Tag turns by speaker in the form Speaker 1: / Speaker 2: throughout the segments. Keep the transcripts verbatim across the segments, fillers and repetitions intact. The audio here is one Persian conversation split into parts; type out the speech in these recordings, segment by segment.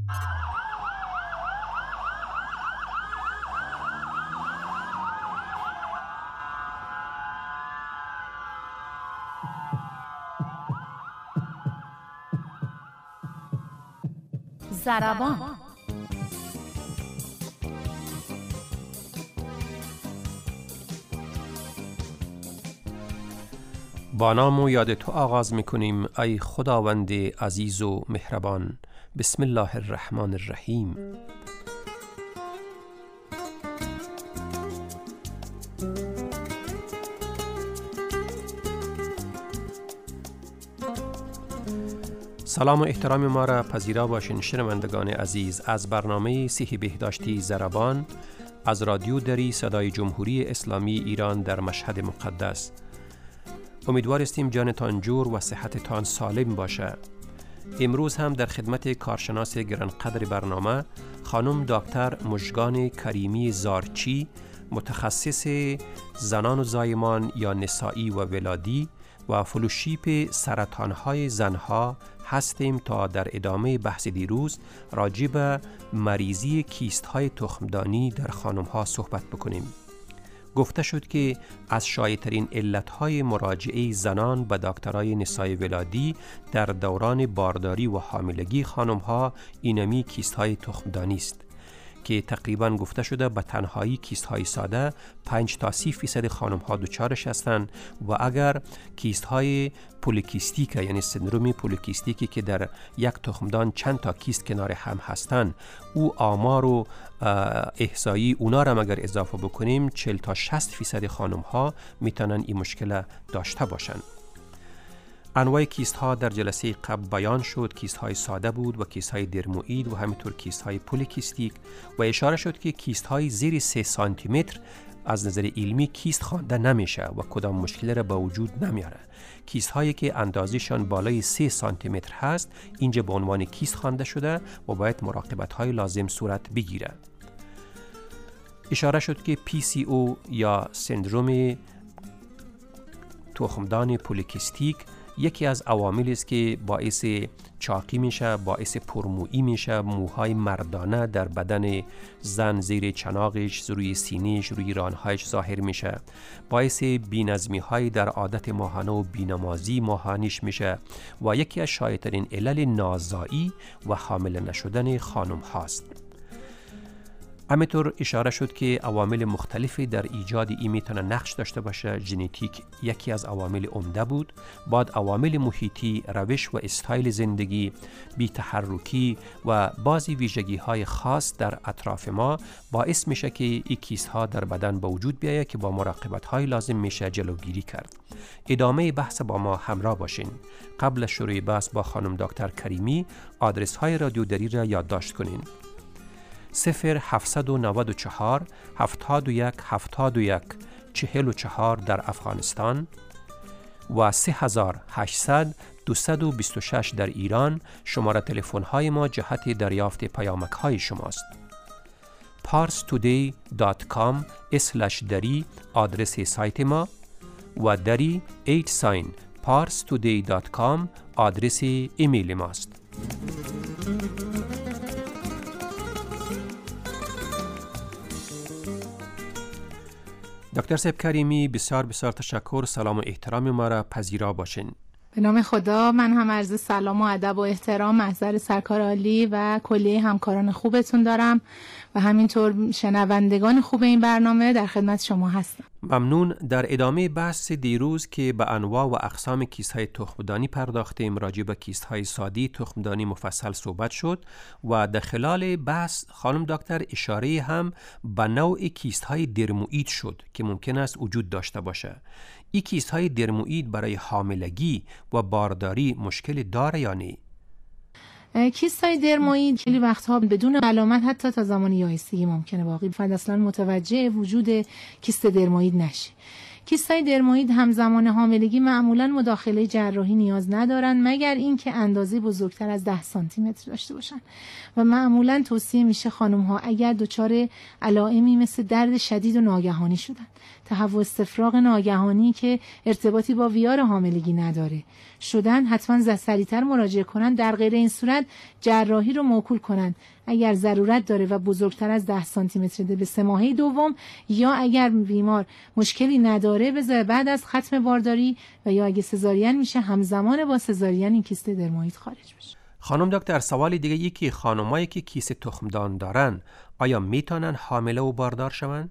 Speaker 1: ضربان.
Speaker 2: با نام و یاد تو آغاز میکنیم ای خداوند عزیز و مهربان. بسم الله الرحمن الرحیم. سلام و احترام ما را پذیرا باشین شنوندگان عزیز از برنامه صحی بهداشتی ضربان از رادیو دری صدای جمهوری اسلامی ایران در مشهد مقدس. امیدوار استیم جانتان جور و صحتتان سالم باشه. امروز هم در خدمت کارشناس گرانقدر برنامه خانم دکتر مژگان کریمی زارچی، متخصص زنان و زایمان یا نسایی و ولادی و فلوشیپ سرطانهای زنها هستیم تا در ادامه بحث دیروز راجع به مریضی کیست‌های تخمدانی در خانم‌ها صحبت بکنیم. گفته شد که از شایع‌ترین علت‌های مراجعه زنان به دکترای نسای ولادی در دوران بارداری و حاملگی خانم‌ها اینمی کیست‌های تخمدانی است که تقریباً گفته شده به تنهایی کیست‌های ساده پنج تا سی فیصد خانم‌ها دچارش هستند و اگر کیست‌های پولیکیستیک یعنی سندروم پولیکیستیکی که در یک تخمدان چند تا کیست کنار هم هستند او آمار و احصایی اونا را اگر اضافه بکنیم چهل تا شصت فیصد خانم‌ها میتونن این مشکل داشته باشند. انواع کیست ها در جلسه قبل بیان شد. کیست های ساده بود و کیست های درموئید و همینطور کیست های پولیکیستیک و اشاره شد که کیست های زیر سه سانتی متر از نظر علمی کیست خوانده نمیشه و کدام مشکلی را به وجود نمیاره. کیست هایی که اندازشان بالای سه سانتی متر هست اینجا به عنوان کیست خوانده شده و باید مراقبت های لازم صورت بگیره. اشاره شد که پی سی او یا سندروم تخمدان پولیکیستیک یکی از عواملی است که باعث چاقی میشه، باعث پرمویی میشه، موهای مردانه در بدن زن زیر چناقش، روی سینهش، روی رانهایش ظاهر میشه، باعث بی‌نظمی های در عادت ماهانه و بینمازی ماهانیش میشه و یکی از شایع‌ترین علل نازایی و حامل نشدن خانم هاست. همینطور اشاره شد که عوامل مختلفی در ایجاد این میتونه نقش داشته باشه. ژنتیک یکی از عوامل عمده بود، بعد عوامل محیطی، روش و استایل زندگی، بی تحرکی و بعضی ویژگی های خاص در اطراف ما باعث میشه که این کیست ها در بدن به وجود بیاید که با مراقبت های لازم میشه جلوگیری کرد. ادامه بحث با ما همراه باشین. قبل شروع بحث با خانم دکتر کریمی آدرس های رادیو دری را یادداشت کنین: صفر هفتصد و نود و چهار هفتاد و یک هفتاد و یک چهل و چهار در افغانستان و سه هزار و هشتصد دویست و بیست و شش در ایران. شماره تلفن های ما جهت دریافت پیامک های شماست. پارس تودی دات کام اسلش دری آدرس سایت ما و دری ایت ساین پارس تودی دات کام آدرس ایمیل ماست. دکتر صاحب کریمی بسیار بسیار تشکر. سلام و احترام ما را پذیرا باشین.
Speaker 3: به نام خدا من هم عرض سلام و ادب و احترام محضر سرکار عالی و کلیه همکاران خوبتون دارم و همینطور شنوندگان خوب این برنامه در خدمت شما هستم.
Speaker 2: ممنون. در ادامه بحث دیروز که به انواع و اقسام کیست های تخمدانی پرداختیم، راجع به کیست های سادی تخمدانی مفصل صحبت شد و در خلال بحث خانم دکتر اشاره هم به نوع کیست های درموئید شد که ممکن است وجود داشته باشه. این کیست های درموئید برای حاملگی و بارداری مشکل داره یا نه؟
Speaker 3: کیست های درموئید خیلی وقتها بدون علامت حتی تا زمان یائسگی ممکنه باقی فرد اصلا متوجه وجود کیست درموئید نشه. کیست‌های درموید همزمان حاملگی معمولا مداخله جراحی نیاز ندارن مگر اینکه اندازه بزرگتر از ده سانتی متر داشته باشن و معمولا توصیه میشه خانم‌ها اگر دچار علائمی مثل درد شدید و ناگهانی شدن، تهوع استفراغ ناگهانی که ارتباطی با ویار حاملگی نداره شدن، حتما سریعتر مراجعه کنن. در غیر این صورت جراحی رو موکول کنن اگر ضرورت داره و بزرگتر از ده سانتی متر به سه ماهه دوم، یا اگر بیمار مشکلی نداره بذاره بعد از ختم بارداری و یا اگه سزارین میشه همزمان با سزارین این کیست درموید خارج بشه.
Speaker 2: خانم دکتر، سوال دیگه ای که خانمایی که کیست تخمدان دارن آیا میتونن حامله و باردار شون؟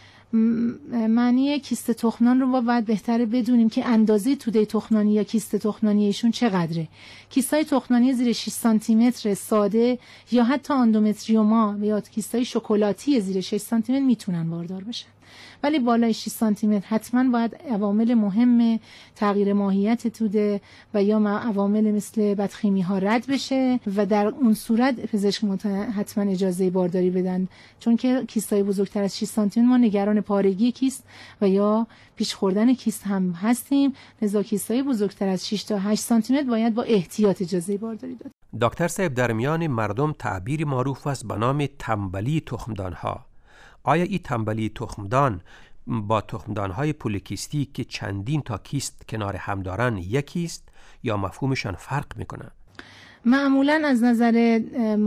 Speaker 3: معنی کیست تخمدان رو باید بهتره بدونیم که اندازه توده تخمدانی یا کیست تخمدانی ایشون چقدره. کیست‌های تخمدانی زیر شش سانتی متر ساده یا حتی اندومتریوما یا کیست‌های شکلاتی زیر شش سانتی متر میتونن باردار بشن، ولی بالای شش سانتی متر حتما باید عوامل مهم تغییر ماهیت توده و یا عوامل مثل بدخیمی ها رد بشه و در اون صورت پزشک حتما اجازه بارداری بدن، چون که کیست‌های بزرگتر از شش سانتی متر ما نگران پارگی کیست و یا پیش خوردن کیست هم هستیم، لذا کیست‌های بزرگتر از شش تا هشت سانتی متر باید با احتیاط اجازه بارداری داد.
Speaker 2: دکتر صاحب، در میان مردم تعبیری معروف است به نام تنبلی تخمدان ها. آیا این تنبلی تخمدان با تخمدان‌های پولیکیستیک که چندین تا کیست کنار هم دارن یکی است یا مفهومشان فرق میکنه؟
Speaker 3: معمولا از نظر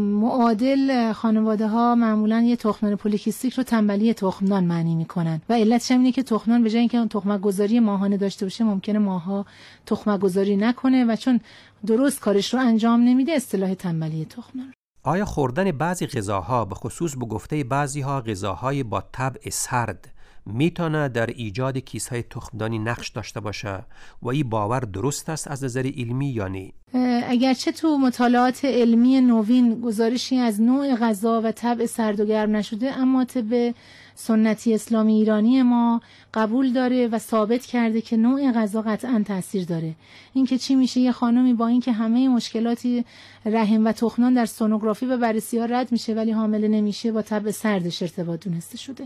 Speaker 3: معادل خانواده ها معمولا یه تخمدان پولیکیستیک رو تنبلی تخمدان معنی میکنن و علتش اینه که تخمدان به جای اینکه تخمک گذاری ماهانه داشته باشه ممکنه ماها تخمک گذاری نکنه و چون درست کارش رو انجام نمیده اصطلاح تنبلی تخمدان.
Speaker 2: آیا خوردن بعضی غذاها به خصوص به گفته بعضی ها غذاهای با طبع سرد میتونه در ایجاد کیس‌های تخمدانی نقش داشته باشه و این باور درست است از نظر علمی یا نه؟
Speaker 3: اگرچه تو مطالعات علمی نوین گزارشی از نوع غذا و طبع سرد و گرم نشده، اما طب سنتی اسلامی ایرانی ما قبول داره و ثابت کرده که نوع غذا قطعاً تاثیر داره. این که چی میشه یه خانمی با این که همه مشکلاتی رحم و تخمدان در سونوگرافی و بررسی‌ها رد میشه ولی حامله نمیشه، با طبع سردش ارتباط دونسته شده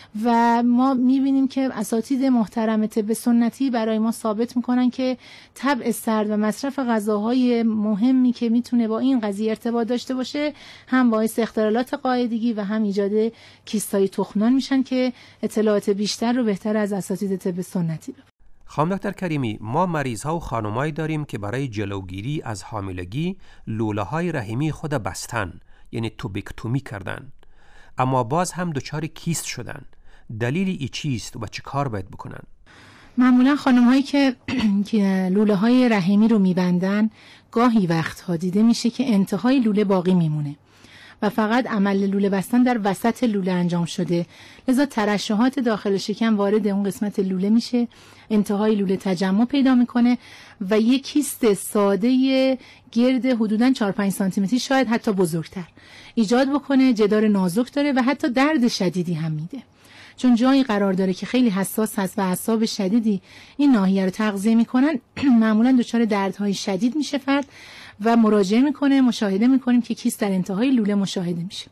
Speaker 3: و ما میبینیم که اساتید محترم طب سنتی برای ما ثابت میکنن که طبع سرد و مصرف غذاهای مهمی که میتونه با این قضیه ارتباط داشته باشه هم باعث اختلالات قاعدگی و هم ایجاد کیست‌های تخمدان میشن که اطلاعات بیشتر رو بهتر از اساتید طب سنتی بده.
Speaker 2: خانم دکتر کریمی، ما مریض ها و خانمایی داریم که برای جلوگیری از حاملگی لوله های رحمی خود بستن، یعنی توبیکتومی کردن، اما باز هم دچار کیست شدن. دلیل ای چیست و چه کار باید بکنن؟
Speaker 3: معمولا خانم هایی که که لوله های رحمی رو میبندن گاهی وقتها دیده میشه که انتهای لوله باقی میمونه و فقط عمل لوله بستن در وسط لوله انجام شده، لذا ترشحات داخل شکم وارد اون قسمت لوله میشه، انتهای لوله تجمع پیدا میکنه و یک کیست ساده گرد حدوداً چهار پنج سانتی متری شاید حتی بزرگتر ایجاد بکنه، جدار نازک داره و حتی درد شدیدی هم میده، چون جایی قرار داره که خیلی حساس هست و اعصاب شدیدی این ناحیه رو تغذیه میکنن. معمولا دچار دردهای شدید میشه فرد و مراجعه میکنه، مشاهده میکنیم که کیست در انتهای لوله مشاهده میشه.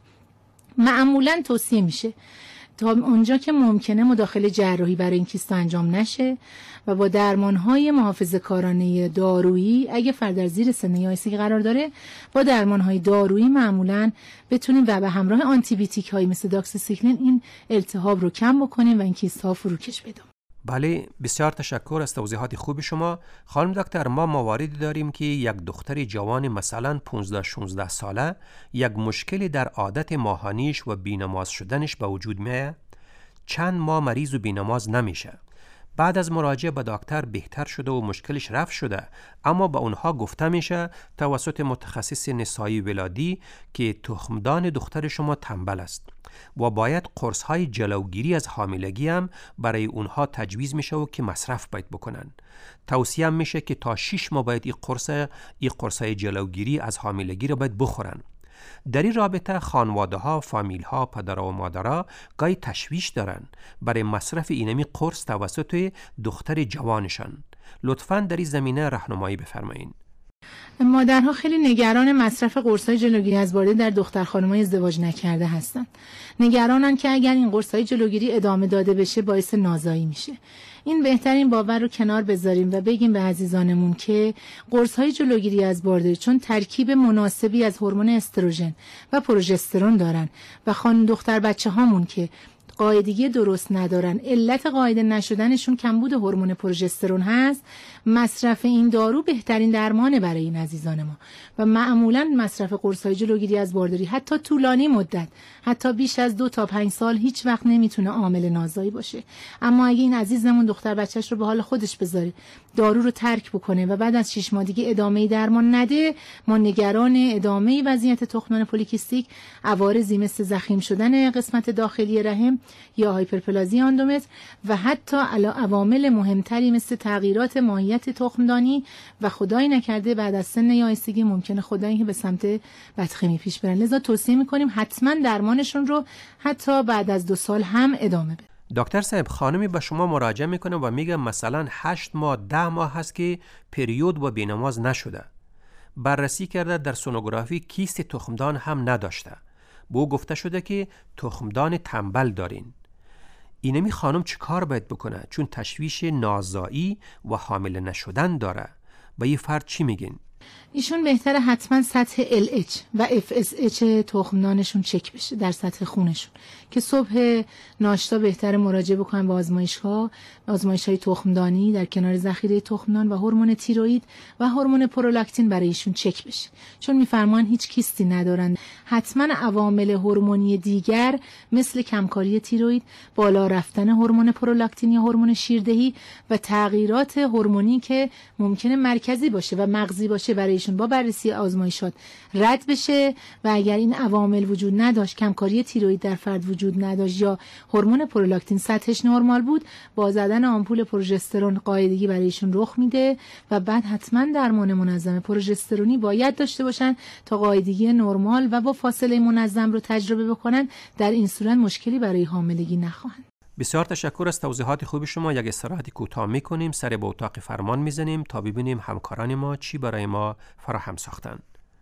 Speaker 3: معمولا توصیه میشه تا اونجا که ممکنه مداخله جراحی برای این کیست انجام نشه و با درمانهای محافظه‌کارانه دارویی، اگه فرد در زیر سن یائسگی قرار داره، با درمانهای دارویی معمولا بتونیم و به همراه آنتی بیوتیک هایی مثل داکسیسیکلین این التهاب رو کم بکنیم و این کیست ها فروکش بدیم.
Speaker 2: بله، بسیار تشکر از توضیحات خوب شما. خانم دکتر، ما مواردی داریم که یک دختر جوان مثلا پانزده شانزده ساله یک مشکلی در عادت ماهانیش و بینماز شدنش به وجود میاد. چند ماه مریض و بینماز نمیشه. بعد از مراجعه به دکتر بهتر شده و مشکلش رفع شده، اما به اونها گفته میشه توسط متخصص نسایی ولادی که تخمدان دختر شما تنبل است و باید قرص‌های جلوگیری از حاملگی هم برای اونها تجویز میشه و که مصرف باید بکنن. توصیه میشه که تا شش ماه باید این قرص این قرص‌های جلوگیری از حاملگی رو باید بخورن. در این رابطه خانواده ها، فامیل ها، پدر و مادرها گاهی تشویش دارن برای مصرف اینمی قرص توسط دختر جوانشان. لطفاً در این زمینه راهنمایی بفرمایید.
Speaker 3: مادرها خیلی نگران مصرف قرص‌های جلوگیری از بارداری در دختر خانم‌های ازدواج نکرده هستند. نگرانن که اگر این قرص‌های جلوگیری ادامه داده بشه باعث نازایی میشه. این بهترین باور رو کنار بذاریم و بگیم به عزیزانمون که قرص‌های جلوگیری از بارداری چون ترکیب مناسبی از هورمون استروژن و پروژسترون دارن و خانم دختر بچه‌هامون که قاعدگی درست ندارن، علت قاعده نشدنشون کمبود هورمون پروژسترون هست، مصرف این دارو بهترین درمانه برای این عزیزان ما و معمولا مصرف قرص‌های جلوگیری از بارداری حتی طولانی مدت، حتی بیش از دو تا پنج سال هیچ وقت نمیتونه عامل نازایی باشه. اما اگه این عزیزمون دختر بچهش رو به حال خودش بذاره، دارو رو ترک بکنه و بعد از شش ماه دیگه ادامه درمان نده، ما نگران ادامه وضعیت تخمدان پولیکیستیک، عوارضی مثل ضخیم شدن قسمت داخلی رحم یا هایپرپلازی اندومتر و حتی عوامل مهمتری مثل تغییرات ماهیت تخمدانی و خدای نکرده بعد از سن یائسگی ممکنه خدایی که به سمت بدخیمی پیش برن. لذا توصیه میکنیم حتما درمانشون رو حتی بعد از دو سال هم ادامه بده.
Speaker 2: دکتر صاحب، خانمی به شما مراجعه میکنه و میگه مثلا هشت ماه ده ماه هست که پریود و بینماز نشده، بررسی کرده در سونوگرافی کیست تخمدان هم نداشته، به او گفته شده که تخمدان تنبل دارین. اینمی خانم چه کار باید بکنه؟ چون تشویش نازایی و حامل نشدن داره. با یه فرد چی میگین؟
Speaker 3: ایشون بهتره حتما سطح ال اچ و اف اس اچ تخمدانشون چک بشه در سطح خونشون که صبح ناشتا بهتره مراجعه بکنن به آزمایشگاه، آزمایش‌های تخمدانی در کنار ذخیره تخمدان و هورمون تیروئید و هورمون پرولاکتین برای ایشون چک بشه، چون میفرمان هیچ کیستی ندارن. حتما عوامل هورمونی دیگر مثل کمکاری تیروئید، بالا رفتن هورمون پرولاکتین یا هورمون شیردهی و تغییرات هورمونی که ممکنه مرکزی باشه و مغزی باشه برای ایشون با بررسی آزمایشات رد بشه و اگر این عوامل وجود نداشت، کمکاری تیروئید در فرد وجود نداشت یا هورمون پرولاکتین سطحش نرمال بود، با زدن آمپول پروژسترون قاعدگی برای ایشون رخ میده و بعد حتما درمان منظم پروژسترونی باید داشته باشن تا قاعدگی نرمال و با فاصله منظم رو تجربه بکنن. در این صورت مشکلی برای حاملگی نخواهند.
Speaker 2: بسیار تشکر از توضیحات خوب شما. یک استراحت کوتاه میکنیم، سر به اتاق فرمان میزنیم تا ببینیم همکاران ما چی برای ما فراهم ساختن.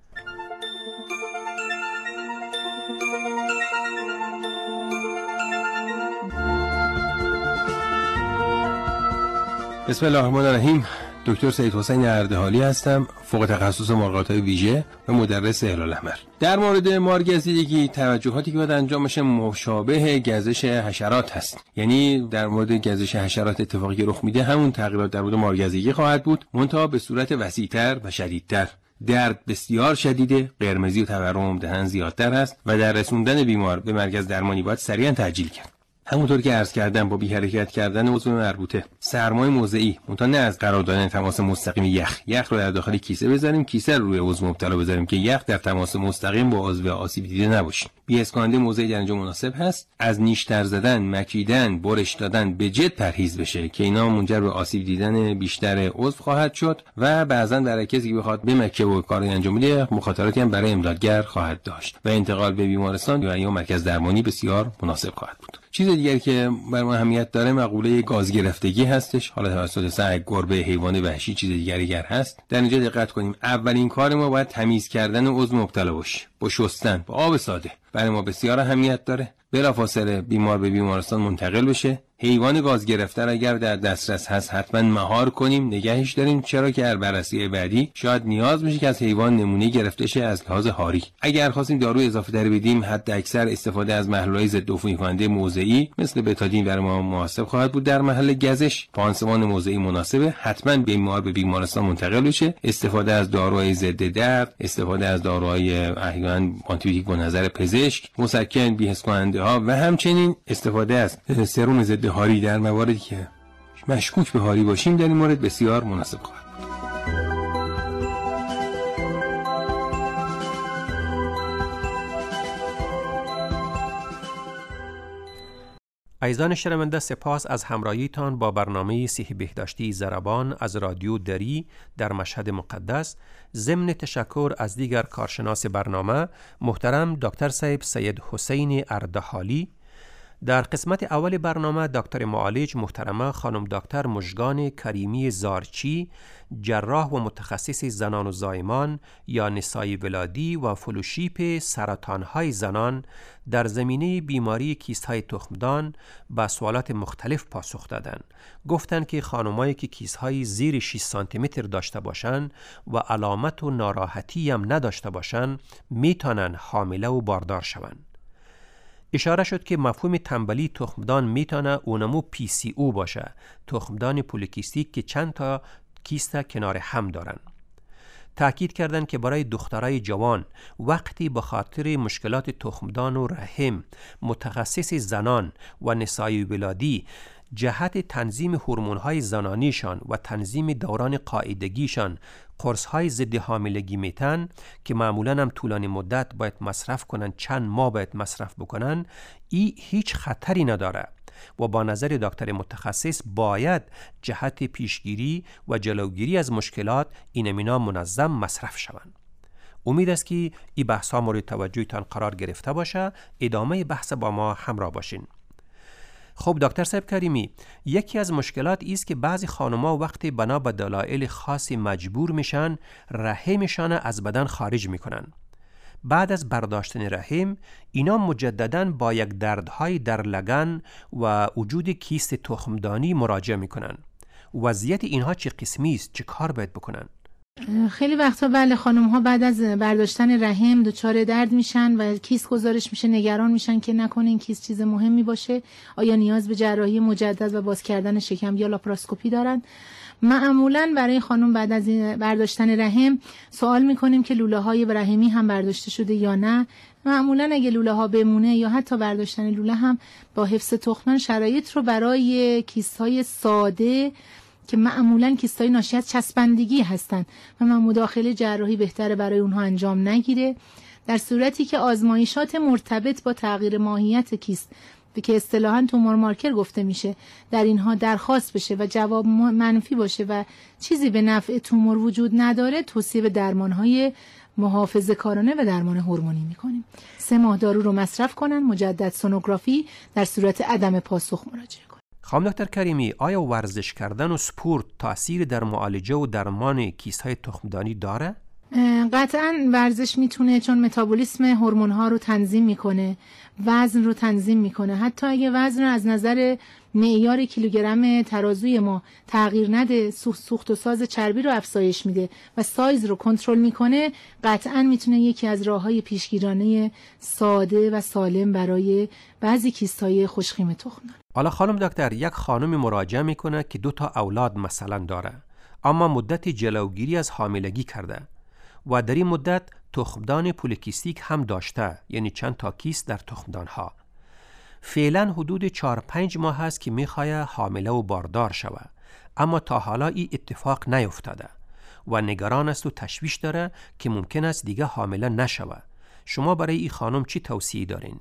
Speaker 1: بسم الله الرحمن الرحیم. دکتر سید حسین اردهالی هستم، فوق تخصص مرغاب‌های ویژه و مدرس هلال احمر. در مورد مار گزیدگی توجهاتی که باید انجام بشه مشابه گزش حشرات هست. یعنی در مورد گزش حشرات اتفاقی که رخ میده همون تغییرات در مورد مار گزیدگی خواهد بود، منتها به صورت وسیع‌تر و شدیدتر. درد بسیار شدیده، قرمزی و تورم دهن زیادتر است و در رسوندن بیمار به مرکز درمانی باید سریعا تعجیل کرد. همونطور که عرض کردم با بی حرکت کردن عضو مربوطه، سرمای موضعی، منتها نه از قرار دادن تماس مستقیم یخ، یخ رو در داخل کیسه بذاریم، کیسه رو روی عضو مبتلا بذاریم که یخ در تماس مستقیم با عضو آسیب دیده نباشه. بی اسکانده موضعی در اینجا مناسب هست. از نیشتر زدن، مکیدن، برش دادن به جد پرهیز بشه که اینا منجر به آسیب دیدن بیشتر عضو خواهد شد و بعضا برای کسی که بخواد بمکه و کاری انجام بده مخاطراتی هم برای امدادگر خواهد داشت و انتقال به بیمارستان یا مرکز درمانی بسیار مناسب خواهد بود. چیز دیگری که برای ما اهمیت داره مقوله گاز گرفتگی هستش، حالا توسط سگ، گربه، حیوان وحشی، چیز دیگری گر هست. در اینجا دقت کنیم، اولین کار ما باید تمیز کردن عضو مبتلا باشه با شستن با آب ساده. برای ما بسیار اهمیت داره بلافاصله بیمار به بیمارستان منتقل بشه. حیوان گاز گرفته اگر در دسترس هست حتما مهار کنیم، نگهش داریم، چرا که در بررسی بعدی شاید نیاز بشه که از حیوان نمونه گرفته شه از لحاظ هاری. اگر خواستیم دارو اضافه تر بدیم، حد اکثر استفاده از محلول‌های ضد عفونی کننده موضعی مثل بتادین برای ما مناسب خواهد بود. در محل گزش پانسمان موضعی مناسبه، حتما بیمار به بیمارستان منتقل بشه. استفاده از داروهای ضد درد، استفاده از داروهای احیانا آنتیبیوتیک با نظر پزشک، مسکن، بی‌حس کننده ها و همچنین استفاده از سرم ضد هاری در مواردی که مشکوک به هاری باشیم در این مورد بسیار مناسب خواهد بود.
Speaker 2: عزیزان شنونده، سپاس از همراهیتان با برنامه صحی بهداشتی ضربان از رادیو دری در مشهد مقدس. ضمن تشکر از دیگر کارشناس برنامه محترم دکتر صاحب سید حسین اردهالی، در قسمت اول برنامه دکتر معالج محترمه خانم دکتر مژگان کریمی زارچی، جراح و متخصص زنان و زایمان یا نسای ولادی و فلوشیپ سرطانهای زنان در زمینه بیماری کیست‌های تخمدان به سوالات مختلف پاسخ دادند. گفتند که خانمایی که کیست‌های زیر شش سانتی متر داشته باشند و علامت و ناراحتی هم نداشته باشند میتونن حامله و باردار شوند. اشاره شد که مفهوم تنبلی تخمدان میتونه اونمو پی سی او باشه، تخمدان پولیکیستیک که چند تا کیست کنار هم دارن. تأکید کردند که برای دخترای جوان وقتی به خاطر مشکلات تخمدان و رحم متخصص زنان و نسای ولادی جهت تنظیم هورمون‌های زنانیشان و تنظیم دوران قاعدگیشان قرص‌های ضد حاملگی میتن که معمولاً هم طولانی مدت باید مصرف کنن، چند ماه باید مصرف بکنن، ای هیچ خطری نداره و با نظر دکتر متخصص باید جهت پیشگیری و جلوگیری از مشکلات این امینا منظم مصرف شوند. امید است که این بحث ها مورد توجهتان قرار گرفته باشه. ادامه بحث با ما همراه باشین. خب دکتر صاحب کریمی، یکی از مشکلات ایست که بعضی خانم‌ها وقتی بنا به دلایل خاصی مجبور میشن رحمشان از بدن خارج میکنن. بعد از برداشتن رحم اینا مجدداً با یک دردهای در لگن و وجود کیست تخمدانی مراجعه میکنن. وضعیت اینها چه قسمی است؟ چه کار باید بکنن؟
Speaker 3: خیلی وقتا بله خانم ها بعد از برداشتن رحم دچار درد میشن و کیست گزارش میشه، نگران میشن که نکنه این کیست چیز مهمی باشه، آیا نیاز به جراحی مجدد و باز کردن شکم یا لاپاراسکوپی دارن. معمولاً برای خانم بعد از برداشتن رحم سوال میکنیم که لوله های رحمی هم برداشته شده یا نه. معمولاً اگه لوله ها بمونه یا حتی برداشتن لوله هم با حفظ تخمدان شرایط رو برای کیست های ساده که معمولاً کیست‌های ناشی از چسبندگی هستند و من مداخله جراحی بهتره برای اونها انجام نگیره، در صورتی که آزمایشات مرتبط با تغییر ماهیت کیست که اصطلاحاً تومور مارکر گفته میشه در اینها درخواست بشه و جواب منفی باشه و چیزی به نفع تومور وجود نداره، توصیه به درمان‌های محافظه‌کارانه و درمان هورمونی میکنیم. سه ماه دارو رو مصرف کنن، مجدد سونوگرافی در صورت عدم پاسخ مراجعه.
Speaker 2: خانم دکتر کریمی، آیا ورزش کردن و سپورت تأثیر در معالجه و درمان کیست‌های تخمدانی داره؟
Speaker 3: قطعاً ورزش میتونه، چون متابولیسم هورمون‌ها رو تنظیم میکنه، وزن رو تنظیم میکنه. حتی اگه وزن رو از نظر معیار کیلوگرم ترازوی ما تغییر نده، سوخت و ساز چربی رو افزایش میده و سایز رو کنترل میکنه، قطعاً میتونه یکی از راه‌های پیشگیرانه ساده و سالم برای بعضی کیست‌های خوشخیم تخمدان.
Speaker 2: حالا خانم دکتر، یک خانمی مراجعه میکنه که دو تا اولاد مثلا داره، اما مدت جلوگیری از حاملگی کرده و در این مدت تخمدان پولیکیستیک هم داشته، یعنی چند تا کیست در تخمدانها. فعلا حدود چهار پنج ماه هست که میخواه حامله و باردار شوه، اما تا حالا این اتفاق نیفتاده و نگران است و تشویش داره که ممکن است دیگه حامله نشوه. شما برای این خانم چی توصیه دارین؟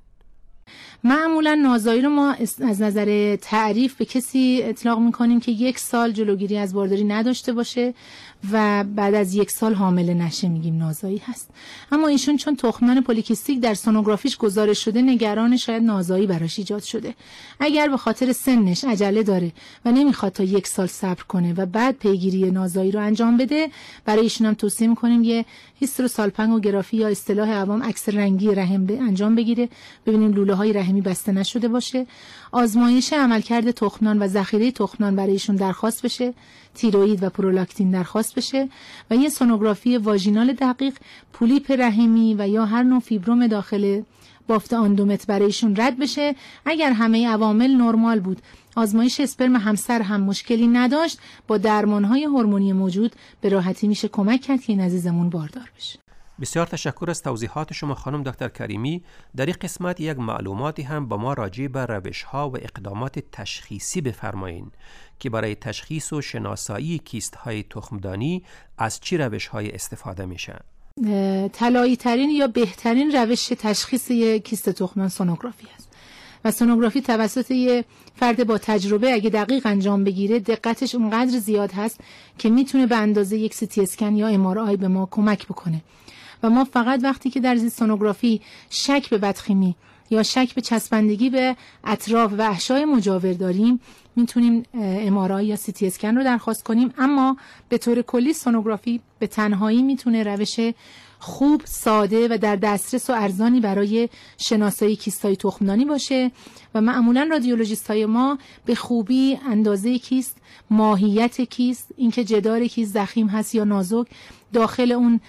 Speaker 3: معمولا نازایی رو ما از نظر تعریف به کسی اطلاق میکنیم که یک سال جلوگیری از بارداری نداشته باشه و بعد از یک سال حامله نشه، میگیم نازایی هست. اما ایشون چون تخمدان پولیکیستیک در سونوگرافیش گزارش شده، نگران شاید نازایی براش ایجاد شده. اگر به خاطر سنش عجله داره و نمیخواد تا یک سال صبر کنه و بعد پیگیری نازایی رو انجام بده، برای ایشون هم توصیه میکنیم یه هیستروسالپنگوگرافی یا اصطلاح عوام عکس رنگی رحم انجام بگیره، ببینیم لوله های رحمی بسته نشده باشه. آزمایش عملکرد تخمدان و ذخیره تخمدان برای ایشون درخواست بشه، تیروئید و پرولاکتین درخواست بشه و یه سونوگرافی واژینال دقیق، پولیپ رحمی و یا هر نوع فیبروم داخل بافت آندومت برایشون رد بشه. اگر همه عوامل نرمال بود، آزمایش اسپرم همسر هم مشکلی نداشت، با درمانهای هورمونی موجود به راحتی میشه کمک کرد که این عزیزمون باردار بشه.
Speaker 2: بسیار تشکر از توضیحات شما خانم دکتر کریمی. در این قسمت یک معلوماتی هم با ما راجع به روش‌ها و اقدامات تشخیصی بفرمایید که برای تشخیص و شناسایی کیست‌های تخمدانی از چی روش‌های استفاده میشه؟
Speaker 3: طلایی ترین یا بهترین روش تشخیص یک کیست تخمدان سونوگرافی است و سونوگرافی توسط یه فرد با تجربه اگه دقیق انجام بگیره، دقتش اونقدر زیاد هست که میتونه به اندازه یک سی تی اسکن یا ام آر آی به ما کمک بکنه. و ما فقط وقتی که در سونوگرافی شک به بدخیمی یا شک به چسبندگی به اطراف و احشای مجاور داریم، میتونیم ام آر آی یا سی تی اسکن رو درخواست کنیم. اما به طور کلی سونوگرافی به تنهایی میتونه روش خوب، ساده و در دسترس و ارزانی برای شناسایی کیست‌های تخمدانی باشه و معمولا رادیولوژیست‌های ما به خوبی اندازه کیست، ماهیت کیست، اینکه جدار کیست ضخیم هست یا نازک، داخل اون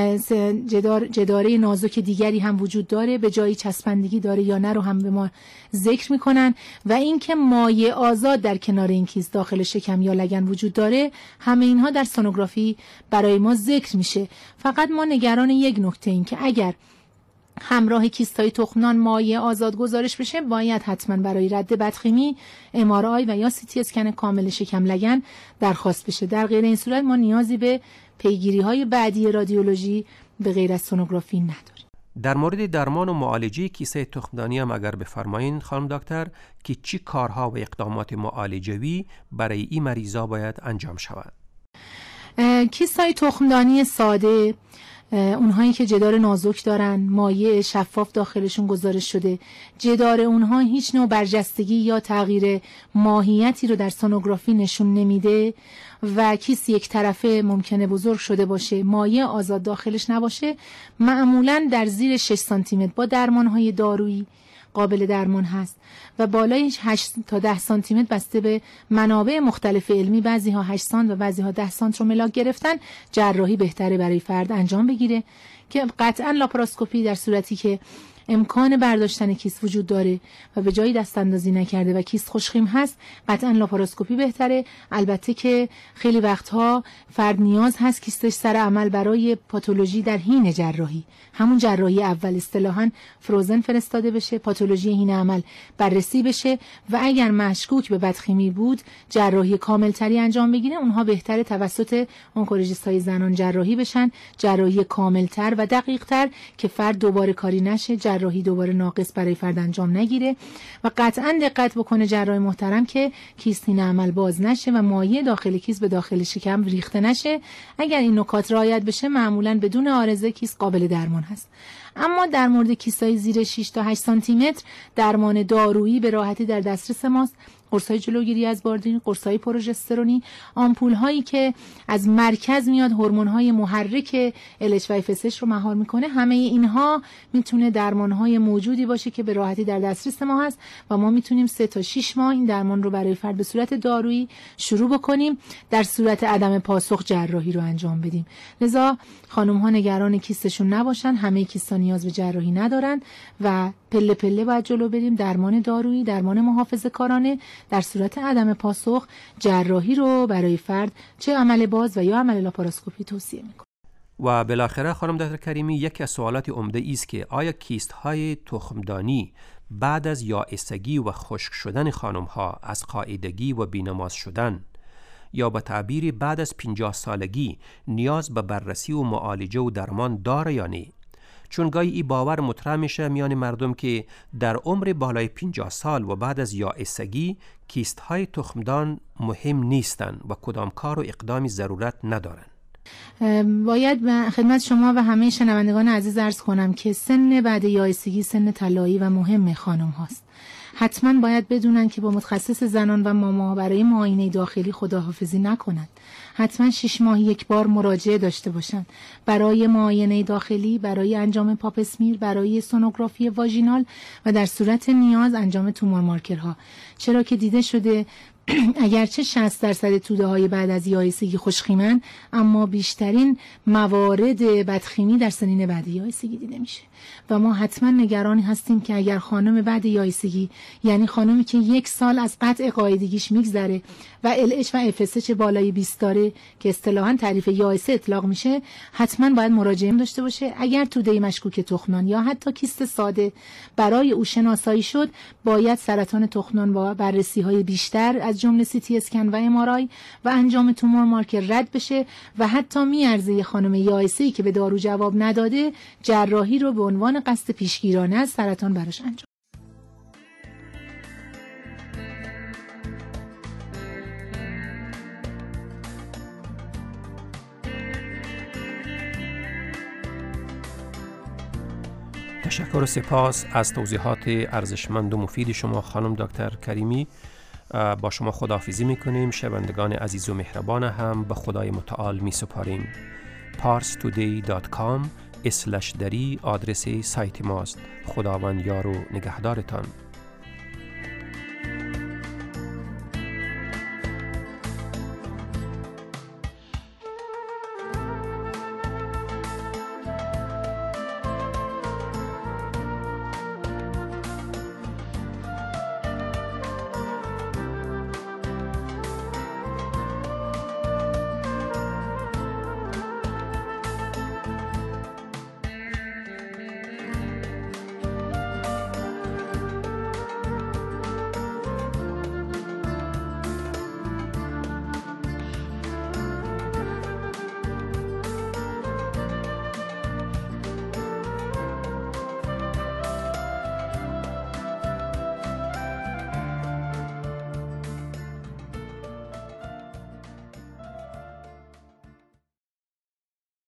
Speaker 3: جدار جداره نازک دیگری هم وجود داره، به جایی چسبندگی داره یا نه رو هم به ما ذکر میکنن و اینکه مایع آزاد در کنار این کیست داخل شکم یا لگن وجود داره. همه اینها در سونوگرافی برای ما ذکر میشه. فقط ما نگران یک نکته این که اگر همراه کیست‌های تخمدان مایع آزاد گزارش بشه، باید حتما برای رد بدخیمی ام آر آی و یا سی تی اسکن کامل شکم لگن درخواست بشه. در غیر این صورت ما نیازی به پیگیری‌های بعدی رادیولوژی به غیر از سونوگرافی نداریم.
Speaker 2: در مورد درمان و معالجه کیسه تخمدانی هم اگر بفرمایین خانم دکتر که چی کارها و اقدامات معالجوی برای این مریضا باید انجام شود؟
Speaker 3: کیسه‌های تخمدانی ساده، اونهایی که جدار نازک دارن، مایع شفاف داخلشون گزارش شده، جدار اونها هیچ نوع برجستگی یا تغییر ماهیتی رو در سونوگرافی نشون نمیده و کیس یک طرفه ممکنه بزرگ شده باشه، مایع آزاد داخلش نباشه، معمولاً در زیر شش سانتی متر با درمانهای دارویی قابل درمان هست و بالای هشت تا ده سانتی متر بسته به منابع مختلف علمی، بعضی ها هشت سانت و بعضی ها ده سانت رو ملاک گرفتن، جراحی بهتره برای فرد انجام بگیره که قطعا لاپاراسکوپی در صورتی که امکان برداشتن کیست وجود داره و به جایی دست اندازی نکرده و کیست خوشخیم هست، قطعا لاپاراسکوپی بهتره. البته که خیلی وقتها فرد نیاز هست کیستش سر عمل برای پاتولوژی در حین جراحی، همون جراحی اول اصطلاحاً فروزن فرستاده بشه، پاتولوژی حین عمل بررسی بشه و اگر مشکوک به بدخیمی بود جراحی کامل تری انجام بگیره. اونها بهتره توسط اونکولوژیست های زنان جراحی بشن، جراحی کامل تر و دقیق تر که فرد دوباره کاری نشه، جراحی دوباره ناقص برای فرد انجام نگیره و قطعا دقت بکنه جراح محترم که کیست حین عمل باز نشه و مایع داخل کیست به داخل شکم ریخته نشه. اگر این نکات رعایت بشه معمولا بدون عارضه کیست قابل درمان هست. اما در مورد کیست‌های زیر شش تا هشت سانتی متر درمان دارویی به راحتی در دسترس ماست. قرص‌های جلوگیری از باردین، قرص‌های پروژسترونی، آمپول‌هایی که از مرکز میاد هورمون‌های محرک ال اچ و اف اس اچ رو مهار میکنه، همه اینها میتونه درمان‌های موجودی باشه که به راحتی در دسترس ما هست و ما میتونیم سه تا شش ماه این درمان رو برای فرد به صورت دارویی شروع بکنیم، در صورت عدم پاسخ جراحی رو انجام بدیم. لذا خانم‌ها نگران کیستشون نباشن، همه کیستا نیاز به جراحی ندارن و پله پله باید جلو بریم. درمان دارویی، درمان محافظه‌کارانه، در صورت عدم پاسخ جراحی رو برای فرد چه عمل باز و یا عمل لاپاراسکوپی توصیه میکنه.
Speaker 2: و بالاخره خانم دکتر کریمی یکی از سوالات عمده است که آیا کیست های تخمدانی بعد از یائسگی و خشک شدن خانم ها از قاعدگی و بینماز شدن یا به تعبیری بعد از پنجاه سالگی نیاز به بررسی و معالجه و درمان داره یا نه؟ چون گاهی ای باور مطرح میشه میان مردم که در عمر بالای پنجاه سال و بعد از یائسگی کیست های تخمدان مهم نیستن و کدام کار و اقدامی ضرورت ندارن.
Speaker 3: باید به خدمت شما و همه شنوندگان عزیز عرض کنم که سن بعد یائسگی سن طلایی و مهم خانم هاست. حتما باید بدونن که با متخصص زنان و ماما برای معاینه داخلی خداحافظی نکنند. حتما شش ماه یک بار مراجعه داشته باشند برای معاینه داخلی، برای انجام پاپ اسمیر، برای سونوگرافی واژینال و در صورت نیاز انجام تومور مارکرها. چرا که دیده شده اگرچه شصت درصد توده های بعد از یائسگی خوشخیمن، اما بیشترین موارد بدخیمی در سنین بعد یائسگی دیده میشه و ما حتما نگرانی هستیم که اگر خانم بعد یائسگی، یعنی خانمی که یک سال از قطع قاعدگیش میگذره و ال اچ و اف اس اچ بالای بیست داره که اصطلاحاً تعریف یائسه اطلاق میشه، حتما باید مراجعه داشته باشه. اگر توده مشکوک تخمدان یا حتی کیست ساده برای او شناسایی شد، باید سرطان تخمدان با بررسی های بیشتر از جمله سی تی اسکن و ام آر آی و انجام تومور مارکر رد بشه و حتی میارزه خانم یائسه‌ای که به دارو جواب نداده جراحی رو به عنوان قصد پیشگیرانه از سرطان براش انجام.
Speaker 2: تشکر و سپاس از توضیحات ارزشمند و مفید شما خانم دکتر کریمی. با شما خداحافظی میکنیم. شنوندگان عزیز و مهربان هم به خدای متعال می سپاریم. پارس تودی دات کام اسلش دری آدرس سایت ماست. خداوند یار و نگهدارتان.